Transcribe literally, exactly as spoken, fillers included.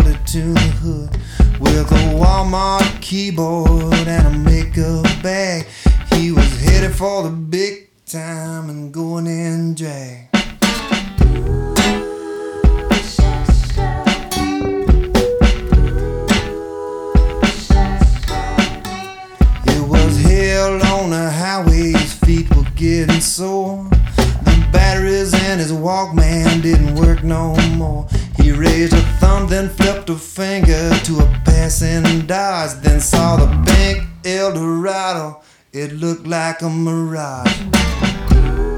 headed to the hood with a Walmart keyboard and a makeup bag. He was headed for the big time and going in drag. It was hell on the highway, his feet were getting sore. The batteries in his Walkman didn't work no more. He raised a thumb, then flipped a finger to a passing Dodge, then saw the bank El Dorado. It looked like a mirage.